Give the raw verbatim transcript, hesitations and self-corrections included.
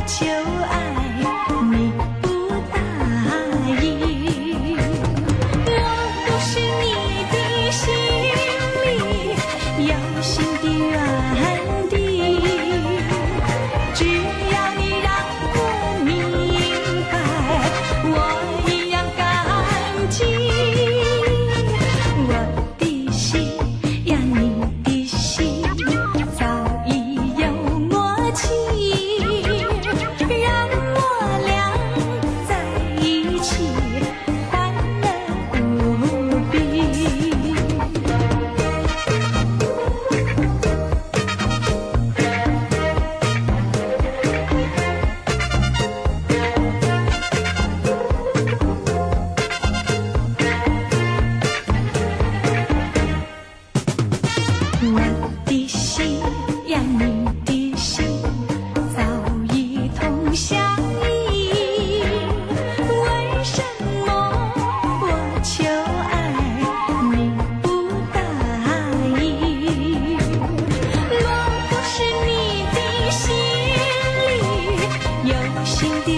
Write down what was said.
求爱你不答应，我不是你的心里有心的原地，只要你让我明白，我一样感激。我的心呀，你的心早已有默契，让我俩在一起欢乐无比。我的心呀，你的心早已同相依，为什么我求爱你不答应？若不是你的心里有心的